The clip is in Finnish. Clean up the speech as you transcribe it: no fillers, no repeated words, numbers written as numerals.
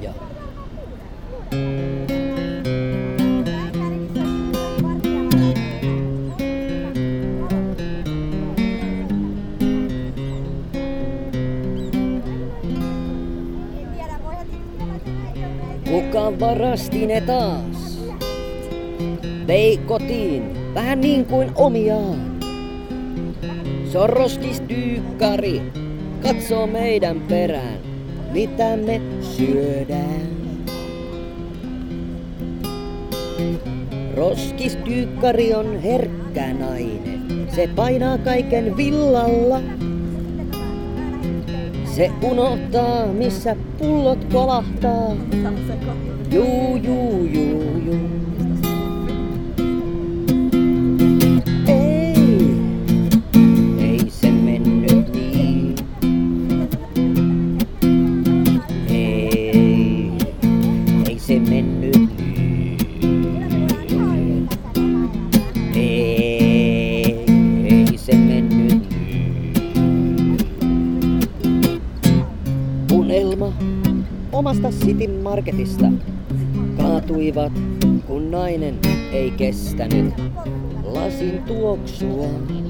Julia. Kuka varasti ne taas? Vei kotiin, vähän niin kuin omiaan. Sorroskis tyykkari, katsoo meidän perään, mitä me syödään. Roskistyykkari on herkkä nainen, se painaa kaiken villalla. Se unohtaa, missä pullot kolahtaa. Juu, juu, juu, juu. Ei se mennyt niin. Ei se mennyt niin. Ei se mennyt niin. Unelma omasta City Marketista kaatuivat, kun nainen ei kestänyt lasin tuoksua.